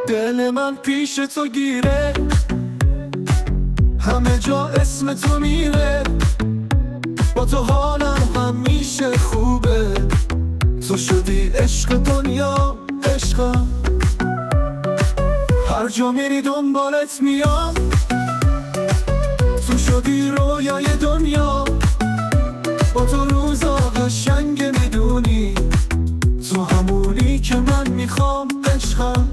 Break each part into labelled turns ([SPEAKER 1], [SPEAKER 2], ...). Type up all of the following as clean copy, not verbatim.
[SPEAKER 1] دل من پیش تو گیره، همه جا اسم تو میره. با تو حالم همیشه خوبه، تو شدی عشق دنیا، عشقم. هر جا میری دنبالت میام، تو شدی رویای دنیا. با تو روزا قشنگ میدونی، تو همونی که من میخوام، عشقم.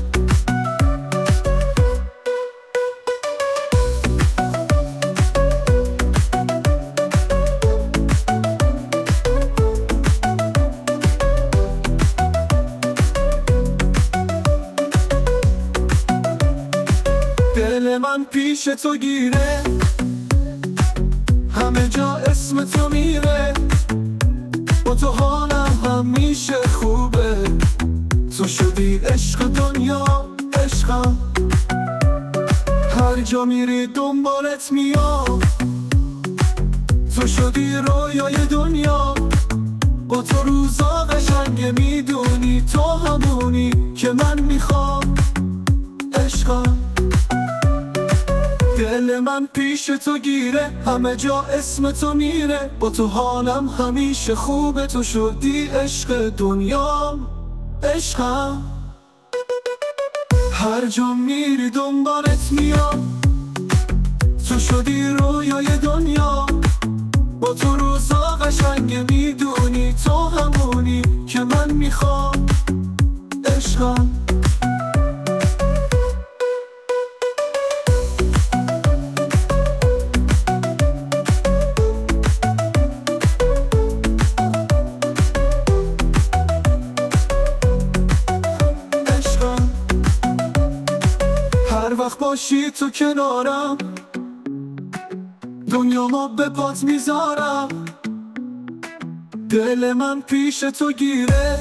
[SPEAKER 1] دل من پیش تو گیره، همه جا اسم تو میره. با تو حالم همیشه خوبه، تو شدی عشق دنیا، عشقم. هر جا میری دنبالت میام، تو شدی رویای دنیا. با تو روزا قشنگ میدونی، تو همونی که من میخوام، عشقم. دل من پیش تو گیره، همه جا اسم تو میره. با تو حالم همیشه خوبه، تو شدی عشق دنیا، عشقم. هر جا میری دنبالت میام، تو شدی رویای دنیا. با تو روزا قشنگ میدونی، تو همونی که من میخوام، عشقم. هر وقت باشی تو کنارم، دنیا ما به پات میذارم. دل من پیش تو گیره،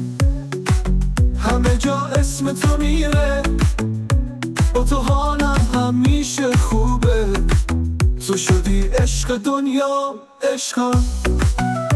[SPEAKER 1] همه جا اسم تو میره. با تو حالم همیشه خوبه، تو شدی عشق دنیا، عشقم.